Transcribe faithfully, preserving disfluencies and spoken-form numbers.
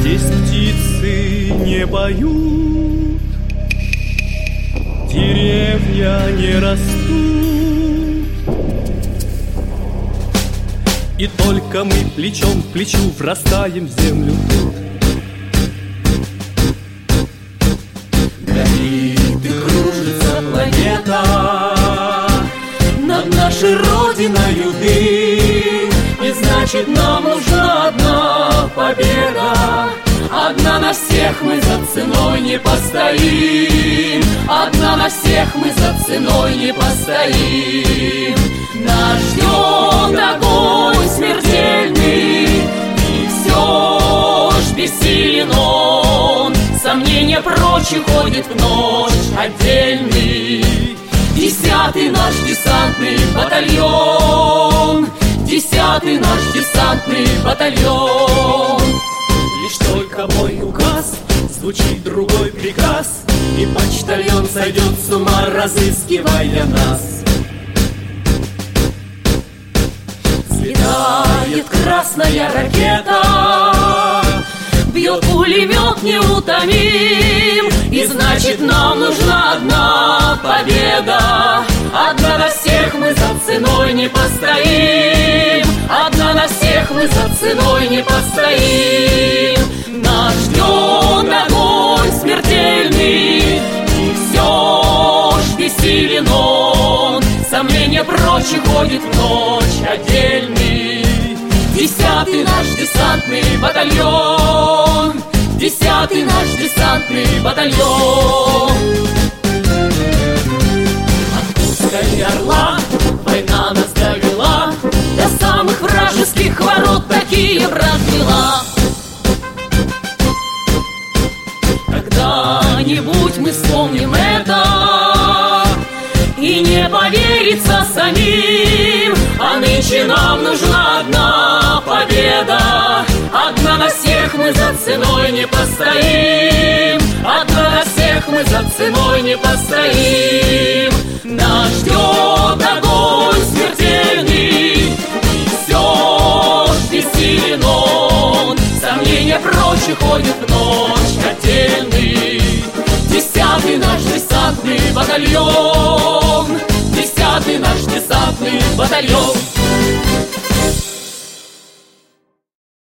Здесь птицы не поют, деревья не растут, и только мы плечом к плечу врастаем в землю. Горит и кружится планета над нашей родиною дым, и значит нам нужна одна победа. Одна на всех мы за ценой не постоим, одна на всех мы за ценой не постоим. Нас ждет огонь смертельный, и все ж бессилен он. Сомнения прочь уходит в ночь отдельный. Десятый наш десантный батальон, десятый наш десантный батальон. Лишь только мой указ, звучит другой приказ, и почтальон сойдет с ума, разыскивая нас. Взлетает красная ракета, бьет пулемет неутомим, и значит нам нужна одна победа. Одна на всех мы за ценой не постоим, одна на всех мы за ценой не постоим. Нас ждет огонь смертельный, и все ж бессилен он. Сомнения прочь уходит в ночь отдельный. Десятый наш десантный батальон, десятый наш десантный батальон. Отпускай орла, Война нас довела до самых вражеских ворот, такие развела. Когда-нибудь мы вспомним это и не поверится самим, а нынче нам нужна одна победа. Одна на всех мы за ценой не постоим, одна на всех мы за ценой не постоим. Нас ждет огонь смертельный, и все ж бессилен он. Сомнения прочь уходят в ночь